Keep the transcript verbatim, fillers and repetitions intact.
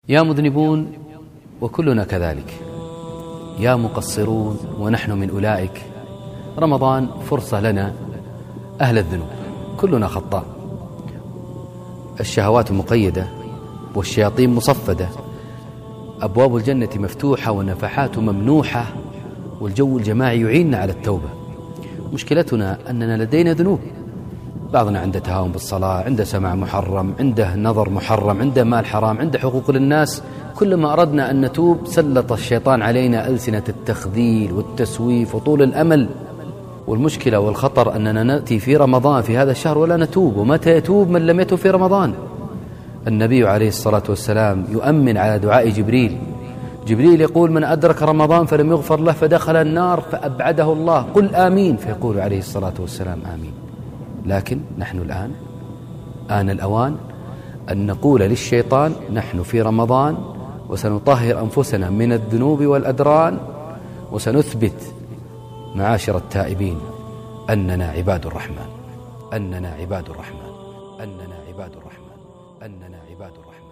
يا مذنبون وكلنا كذلك، يا مقصرون ونحن من أولئك. رمضان فرصة لنا أهل الذنوب، كلنا خطاء، الشهوات مقيدة والشياطين مصفدة، أبواب الجنة مفتوحة والنفحات ممنوحة، والجو الجماعي يعيننا على التوبة. مشكلتنا أننا لدينا ذنوب، بعضنا عنده تهاون بالصلاة، عنده سماع محرم، عنده نظر محرم، عنده مال حرام، عنده حقوق للناس. كلما أردنا أن نتوب سلط الشيطان علينا ألسنة التخذيل والتسويف وطول الأمل. والمشكلة والخطر أننا نأتي في رمضان في هذا الشهر ولا نتوب. ومتى يتوب من لم يتوب في رمضان؟ النبي عليه الصلاة والسلام يؤمن على دعاء جبريل. جبريل يقول: من أدرك رمضان فلم يغفر له فدخل النار فأبعده الله، قل آمين. فيقول عليه الصلاة والسلام آمين. لكن نحن الآن آن الأوان أن نقول للشيطان: نحن في رمضان وسنطهر أنفسنا من الذنوب والأدران، وسنثبت معاشر التائبين أننا عباد الرحمن، أننا عباد الرحمن، أننا عباد الرحمن، أننا عباد الرحمن.